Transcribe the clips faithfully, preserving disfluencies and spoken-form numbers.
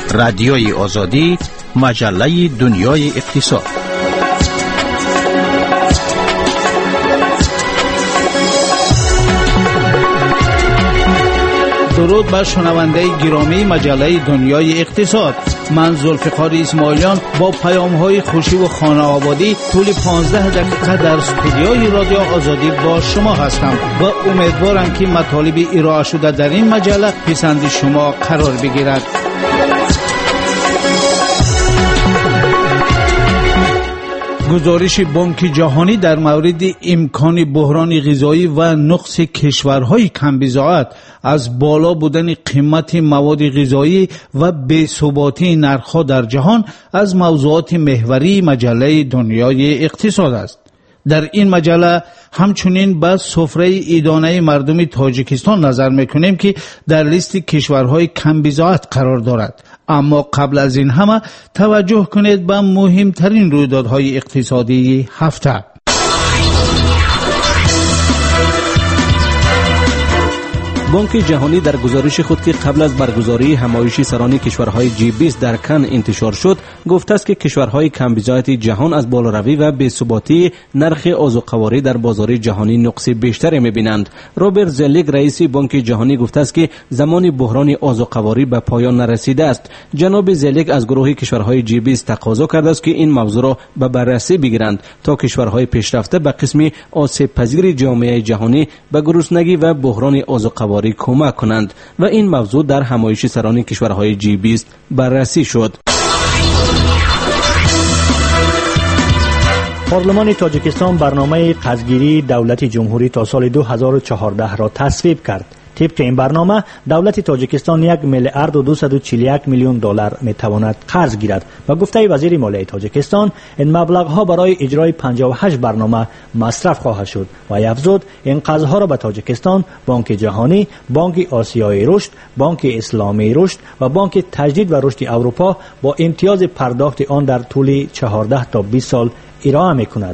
رادیوی آزادی، مجله دنیای اقتصاد. درود بر شنونده گرامی مجله دنیای اقتصاد. من ذوالفقار اسماعیلیان با پیام‌های خوشی و خانه آبادی طول پانزده دقیقه در استودیوی رادیو آزادی با شما هستم و امیدوارم که مطالب ارائه شده در این مجله پسند شما قرار بگیرد. گزارش بانک جهانی در مورد امکان بحران غذایی و نقص کشورهای کم‌بضاعت از بالا بودن قیمت مواد غذایی و بی‌ثباتی نرخ‌ها در جهان از موضوعات محوری مجله دنیای اقتصاد است. در این مجله همچنین به سفره ایدانه مردم تاجیکستان نظر میکنیم که در لیست کشورهای کم‌بضاعت قرار دارد. اما قبل از این همه توجه کنید به مهمترین رویدادهای اقتصادی هفته. بانک جهانی در گزارش خود که قبل از برگزاری همایش سران کشورهای جی بیست در کن انتشار شد گفته است که کشورهای کم‌بضاعت جهان از بالاروی و بی‌ثباتی نرخ آذوقواری در بازار جهانی نقص بیشتری می‌بینند. روبرت زلیگ رئیس بانک جهانی گفته است که زمان بحران آذوقواری به پایان نرسیده است. جناب زلیگ از گروه کشورهای جی بیست تقاضا کرده است که این موضوع را به بررسی بگیرند تا کشورهای پیشرفته به قسم آسیب پذیر جامعه جهانی به گرسنگی و بحران آذوقواری کمک کنند و این موضوع در همایش سران کشورهای جی بیست بررسی شد. پارلمان تاجیکستان برنامه قرضگیری دولت جمهوری تا سال دو هزار و چهارده را تصویب کرد. طبق این برنامه دولت تاجیکستان یک میلیارد و دویست و چهل و یک میلیون دلار میتواند قرض گیرد و گفته وزیر مالیه تاجیکستان این مبلغ‌ها برای اجرای پنجاه و هشت برنامه مصرف خواهد شد و افزود این قرض‌ها را به تاجیکستان، بانک جهانی، بانک آسیایی رشد، بانک اسلامی رشد و بانک تجدید و رشد اروپا با امتیاز پرداخت آن در طول چهارده تا بیست سال ارائه می‌کند.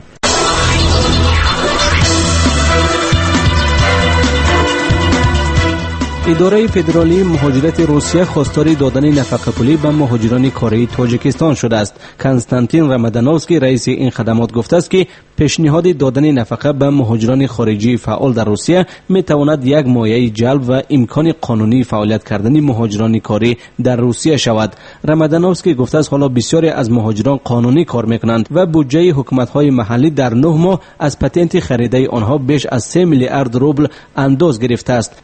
اداره فدرالی مهاجرت روسیه خواستار دادن نفقه پولی به مهاجران کاری تاجیکستان شده است. کنستانتین رمادانوفسکی رئیس این خدمات گفته است که پیشنهاد دادن نفقه به مهاجران خارجی فعال در روسیه می تواند یک مایه جلب و امکان قانونی فعالیت کردن مهاجران کاری در روسیه شود. رمادانوفسکی گفته است حالا بسیاری از مهاجران قانونی کار میکنند و بودجه حکومت‌های محلی در نه ماه از پتنت خریده آنها بیش از سه میلیارد روبل انداز گرفته است.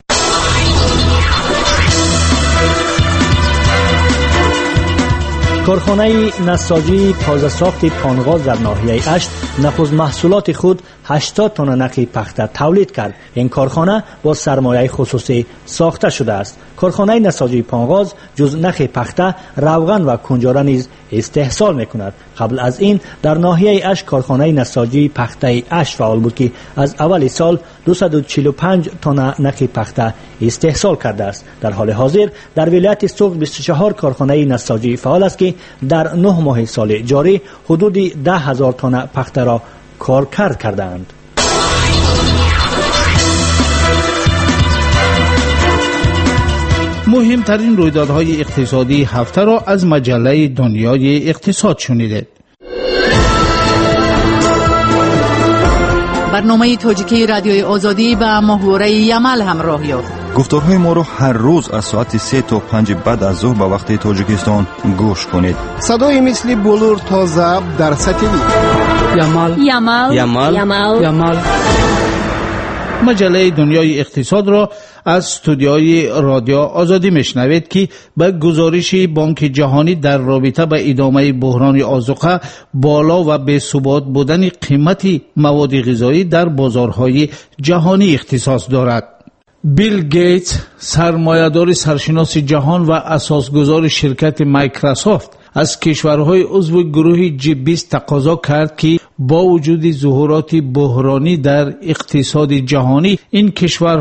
کارخانه نساجی تازه ساخت پانغاز در ناحیه اشت نخست محصولات خود هشتاد تن نخ پخته تولید کرد. این کارخانه با سرمایه خصوصی ساخته شده است. کارخانه نساجی پانغاز جز نخ پخته، روغن و کنجاره نیز استحصال میکند. قبل از این در ناحیه اشت کارخانه نساجی پخته اشت فعال بود که از اول سال دویست و چهل و پنج تن نخ پخته استحصال کرده است. در حال حاضر در ولایت سوق بیست و چهار کارخانه نساجی فعال است که در نه ماه سال جاری حدود ده هزار تن پخته را کارکرد کردند. مهمترین رویدادهای اقتصادی هفته را از مجله دنیای اقتصاد شنیدید. برنامه تاجیکی رادیوی آزادی به محوره یمل همراه یافت. گفتارهای ما را هر روز از ساعت سه تا پنج بعد از ظهر به وقت تاجیکستان گوش کنید. صدای مثل بلور تا ضبط در سطحی یمل یمل یمل یمل یمل. مجله دنیای اقتصاد را از استودیوی رادیو آزادی میشنوید که به گزارش بانک جهانی در رابطه با ادامه بحران آذوقه، بالا و بی‌ثبات بودن قیمت مواد غذایی در بازارهای جهانی اختصاص دارد. بیل گیتس، سرمایه‌دار سرشناس جهان و اساسگزار شرکت مایکروسافت، از کشورهای عضو گروه جی بیست تقاضا کرد که با وجود ظهورات بحرانی در اقتصاد جهانی این کشورها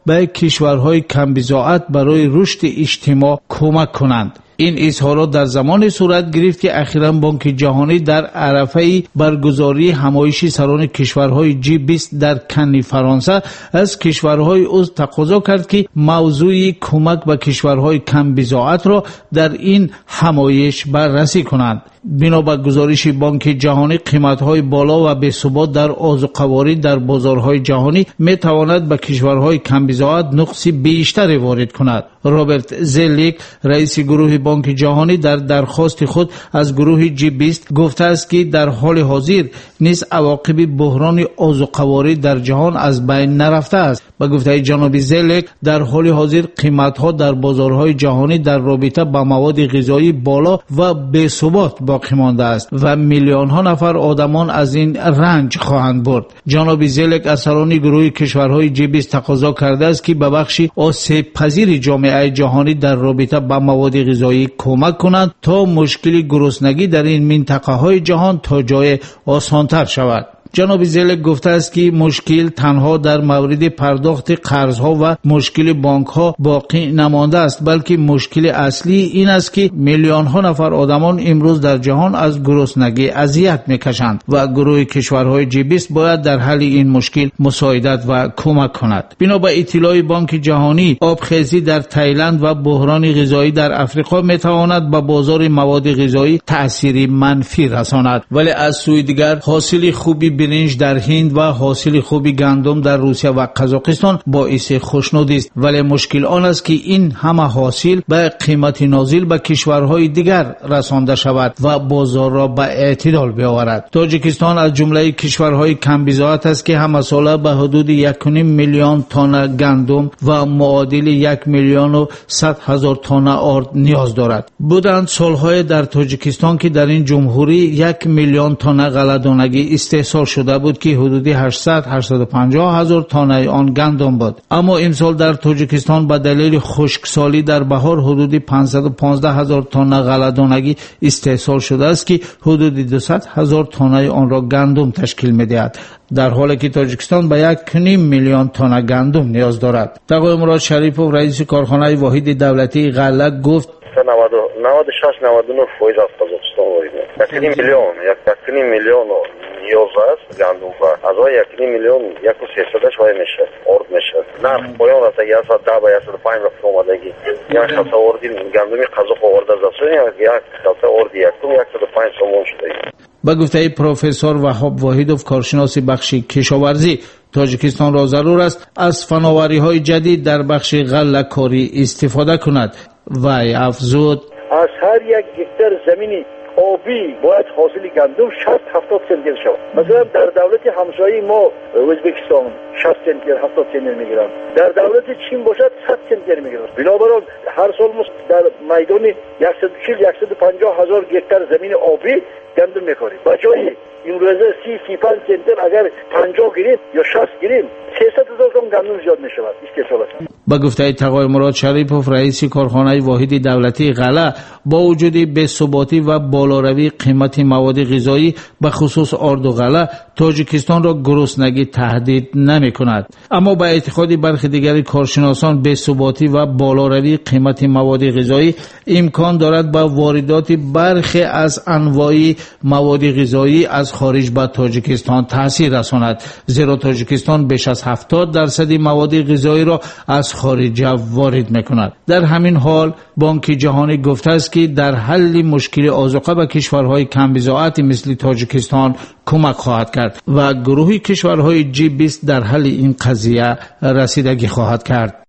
به کشورهای کمبضاعت برای رشد اجتماع کمک کنند. این اظهارات در زمان صورت گرفت که اخیراً بانک جهانی در عرفه برگزاری همایش سران کشورهای جی بیست در کن فرانسه از کشورهای عضو تقاضا کرد که موضوع کمک به کشورهای کم بضاعت را در این همایش بررسی کنند. بنا به گزارش بانک جهانی، قیمت‌های بالا و بی‌ثبات در آذوقه‌واری در بازارهای جهانی می‌تواند به کشورهای کم بضاعت نقص بیشتری وارد کند. رابرت زلیک، رئیس گروه بانک جهانی، در درخواست خود از گروه جی بیست گفته است که در حال حاضر نیز عواقب بحران آذوقه‌واری در جهان از بین نرفته است. به گفته جناب زلیک، در حال حاضر قیمت‌ها در بازارهای جهانی در رابطه با مواد غذایی بالا و بی‌ثبات باقی مانده است و میلیون ها نفر آدمان از این رنج خواهند برد. جناب زلیک از سران گروه کشورهای جی بیست تقاضا کرده است که به بخش آسیب پذیر جامعه جهانی در رابطه با مواد غذایی کمک کنند تا مشکل گرسنگی در این منطقه های جهان تا جای آسانتر شود. جناب زلیک گفته است که مشکل تنها در مورد پرداخت قرضها و مشکل بانک ها باقی نمانده است، بلکه مشکل اصلی این است که میلیون ها نفر آدمان امروز در جهان از گرسنگی اذیت میکشند و گروه کشورهای جی بیست باید در حل این مشکل مساعدت و کمک کند. بنا به اطلاع بانک جهانی، آبخیزی در تایلند و بحران غذایی در افریقا میتواند به بازار مواد غذایی تأثیر منفی رساند، ولی از سوی دیگر حاصل خوبی برنج در هند و حاصل خوبی گندم در روسیه و قزاقستان باعث خوشنودی است، ولی مشکل آن است که این همه حاصل به قیمت نازل به کشورهای دیگر رسانده شود و بازار را به اعتدال بیاورد. تاجیکستان از جمله کشورهای کم بضاعت است که همه ساله به حدود یک و نیم میلیون تن گندم و معادل یک میلیون و صد هزار تن آرد نیاز دارد. بودند سالهای در تاجیکستان که در این جمهوری یک میلیون تن غله‌دانگی استحصال شده بود که حدود هشتصد تا هشتصد و پنجاه هزار تن آن گندم بود. اما امسال در تاجیکستان به دلیل خشکسالی در بهار حدود پانصد و پانزده هزار تن غله‌دانگی استحصال شده است که حدود دویست هزار تن آن را گندم تشکیل می‌دهد، در حالی که تاجیکستان به یک و نیم میلیون تن گندم نیاز دارد. تقای مراد شریفوف، رئیس کارخانه واحد دولتی غله، گفت نود و شش نود و نه فایز از قزاقستان وارد میشه. یک میلیون یک میلیون نیاز است گندم و از یک میلیون یک و سیصدش وای میشه آرد میشه. نه پایان است صد و ده و صد و پنج رفت اومدگی. یک شخص آردی گندمی قزاق آورد از اصلا یک شخص آردی یکم صد و پنج سومون شده. با گفته پروفسور وهاب واحدوف، کارشناس بخش کشاورزی، تاجیکستان را ضرور است از فناوری‌های جدید در بخش غله کاری استفاده کند. وی افزود: از هر یک هکتار زمینی آبی باید حاصل گندم شصت هفتاد سنتیر شود. مثلا در دولت همسایه ما ازبکستان شصت سنتیر هفتاد سنتیر میگیرن، در دولت چین باشد صد سنتیر میگیرن. بنابراین هر سال در میدان صد و چهل تا صد و پنجاه هزار هکتار زمین آبی گندم میکاریم. بچه‌ای این روزه سی سی پنج سنتیر اگر پنجاه گیریم یا شصت گیریم سیصد هزار تن گندم زیاد میشود. استحصال است. با گفته تقای مراد شریفوف، رئیس کارخانه واحد دولتی غله، با وجود بی‌ثباتی و بالاروی قیمت مواد غذایی به خصوص آرد و غله، تاجیکستان را گرسنگی تهدید نمی کند. اما با اعتقاد برخی دیگر کارشناسان، بی‌ثباتی و بالاروی قیمت مواد غذایی امکان دارد با واردات برخی از انواع مواد غذایی از خارج به تاجیکستان تاثیر رساند، زیرا تاجیکستان بیش از هفتاد درصد مواد غذایی را از خارج وارد میکند. در همین حال بانک جهانی گفته است که در حل مشکل آذوقه به کشورهای کم بضاعت مثل تاجیکستان کمک خواهد کرد و گروه کشورهای جی بیست در حل این قضیه رسیدگی خواهد کرد.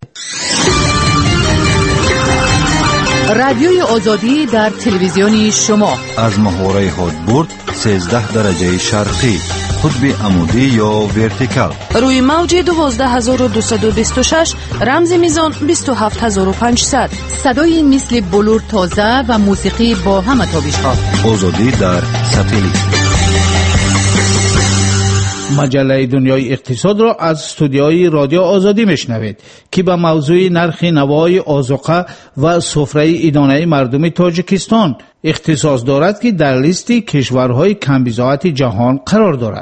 رادیوی آزادی در تلویزیون شما از محوره هادبورد سیزده درجه شرقی، قطب عمودی یا ورتیکال، روی موج دوازده هزار و دویست و بیست و شش، رمز میزان بیست و هفت هزار و پانصد. صدای مثل بلور تازه و موسیقی با همه تابش‌ها. آزادی در ساتلیت. مجله دنیای اقتصاد را از استودیوی رادیو آزادی میشنوید که به موضوع نرخ نوای آذوقه و سفره ادانه مردم تاجیکستان اختصاص دارد که در لیست کشورهای کم بضاعت جهان قرار دارد.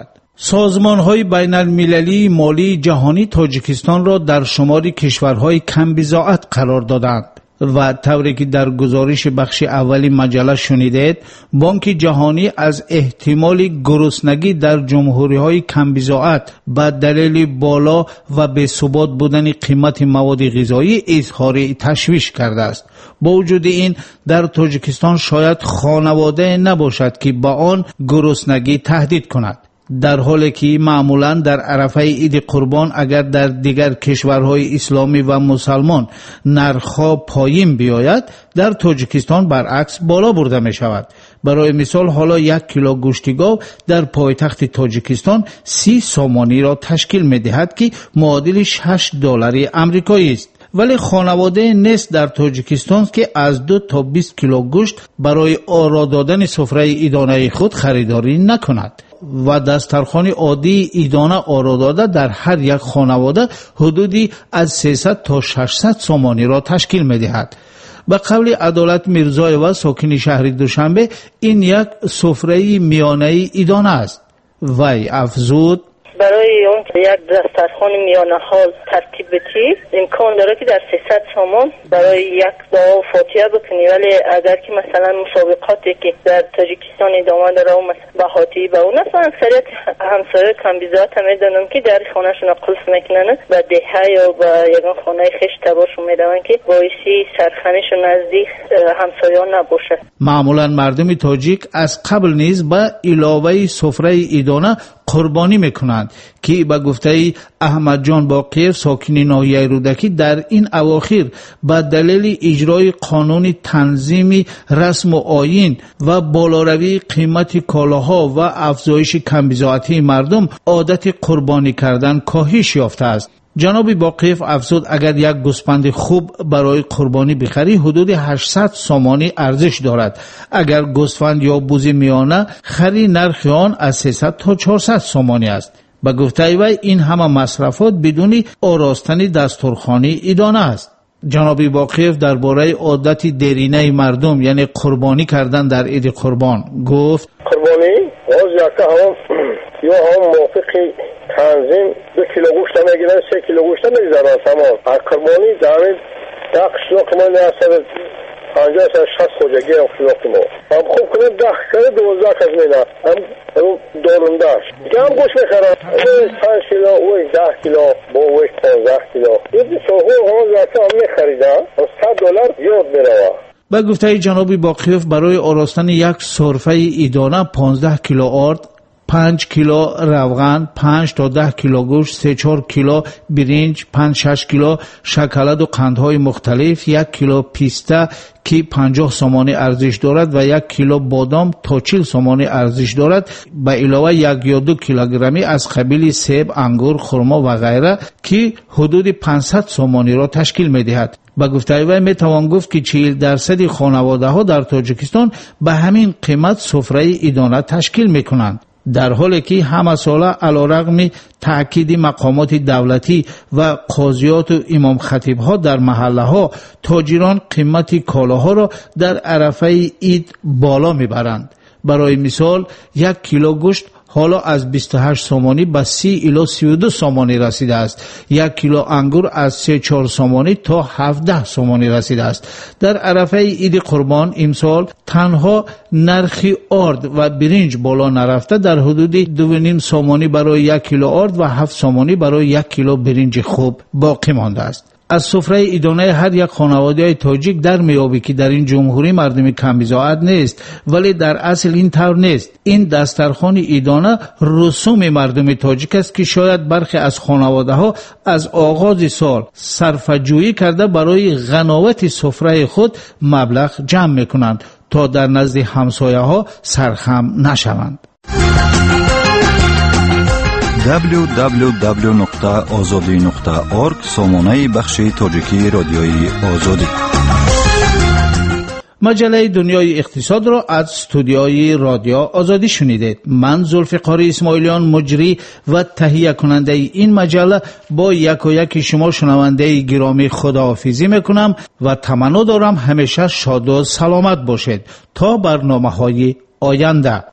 سازمان‌های بین‌المللی مالی جهانی تاجیکستان را در شمار کشورهای کم بضاعت قرار دادند و طوری که در گزارش بخش اولی مجله شنیدید، بانک جهانی از احتمال گرسنگی در جمهوری‌های کم بضاعت به دلیل بالا و بی‌ثبات بودن قیمت مواد غذایی اظهار تشویش کرده است. با وجود این در تاجیکستان شاید خانواده نباشد که با آن گرسنگی تهدید کند، در حالی که معمولاً در عرفه عید قربان اگر در دیگر کشورهای اسلامی و مسلمان نرخ‌ها پایین بیاید، در تاجیکستان برعکس بالا برده می شود. برای مثال حالا یک کیلو گوشت گاو در پایتخت تاجیکستان سی سومانی را تشکیل می دهد که معادل شش دلار آمریکایی است. ولی خانواده نیست در تاجیکستان که از دو تا بیست کیلو گوشت برای آرا دادن سفره عیدانه خود خریداری نکند و دسترخوان عادی عیدانه آرا داده در هر یک خانواده حدودی از سیصد تا ششصد سومانی را تشکیل می دهد. به قول عدالت میرزایوا ساکن شهر دوشنبه، این یک سفره میانه عیدانه است. وی افزود: برای اون یک دسترخوان میانه حال ترتیب بدی امکان داره که در سیصد سومان برای یک دعا و فاتحه بکنی، ولی اگر که مثلا مسابقاتی که در تاجیکستان ادامه داره و مثلا بهاتی به اون اصلا اکثریت همسایه کم بضاعت هم میدونم که در خانهشون قلف میکنن و دهه یا به یکان خانه خش تباشون میدونن که باعثی سرخانهشون نزدیک همسایان نباشه. معمولا مردم تاجیک از قبل نیز به علاوه سفره عیدانه قربانی میکنند که به گفته احمد جان باقر ساکن ناحیه رودکی در این اواخر به دلیل اجرای قانون تنظیم رسم و آیین و بالاروی قیمت کالاها و افزایش کم بضاعتی مردم عادت قربانی کردن کاهش یافته است. جناب باقیف افزود اگر یک گوسفند خوب برای قربانی بخری حدود هشتصد سومانی ارزش دارد. اگر گوسفند یا بوز میانه خری نرخ آن از سیصد تا چهارصد سومانی است. به گفته وی این همه مصرفات بدون آراستن دسترخوانی عیدانه است. جناب باقیف درباره عادت دیرینه مردم یعنی قربانی کردن در عید قربان گفت: قربانی باز یکه هم یا هم موافقی تنظیم دو کیلو گوشت میگیرن، سه کیلو گوشت میگذارن تمام. از قربانی دارید ده قشلاق ما نیستد پنجاه تا شصت خوجگی هم قشلاق ما هم خوب کنید ده کره دوازده کز میده هم داروندهش دیگه هم گوشت میخرن پنج کیلو اوی ده کیلو با اوی پانزده کیلو یه سوهو هم زیاده هم میخریده و صد دلار یاد میروه. به گفته جناب باقیف برای آراستن یک سرفه عیدانه پانزده کیلو آرد، پنج کیلو روغن، پنج تا ده کیلو گوشت، سه چهار کیلو برنج، پنج شش کیلو شکلات و قندهای مختلف، یک کیلو پیسته که پنجاه سومانی ارزش دارد و یک کیلو بادام تا چهل سومانی ارزش دارد، به علاوه یک یا دو کیلوگرمی از قبیل سیب، انگور، خرما و غیره که حدود پانصد سومانی را تشکیل می‌دهد. با گفته وی میتوان گفت که چهل درصد خانواده ها در تاجیکستان به همین قیمت سفره عیدانه تشکیل میکنند، در حالی که همه ساله علیرغم تأکید مقامات دولتی و قاضیات و امام خطیب ها در محله ها، تاجران قیمت کالاها را در عرفه عید بالا میبرند. برای مثال یک کیلو گوشت حالا از بیست و هشت سومانی به سی الی سی و دو سومانی رسیده است. یک کیلو انگور از سه چهار سومانی تا هفده سومانی رسیده است. در عرفه عید قربان امسال تنها نرخ آرد و برنج بالا نرفته، در حدود دو و نیم سومانی برای یک کیلو آرد و هفت سومانی برای یک کیلو برنج خوب باقی مانده است. از سفره عیدانه هر یک خانواده تاجیک در میابی که در این جمهوری مردم کم بضاعت نیست، ولی در اصل این طور نیست. این دسترخوان عیدانه رسوم مردم تاجیک است که شاید برخی از خانواده ها از آغاز سال صرفه‌جویی کرده برای غناوت سفره خود مبلغ جمع میکنند تا در نزد همسایه ها سرخم نشوند. دبلیو دبلیو دبلیو نقطه آزادی نقطه اورگ سامانه بخش تاجیکی رادیوی آزادی. مجله دنیای اقتصاد را از استودیوی رادیو آزادی شنیدید. من ذوالفقار اسماعیلیان مجری و تهیه کننده این مجله با یک و یک شما شنونده گرامی خداحافظی میکنم و تمنا دارم همیشه شاد و سلامت باشید تا برنامه‌های آینده.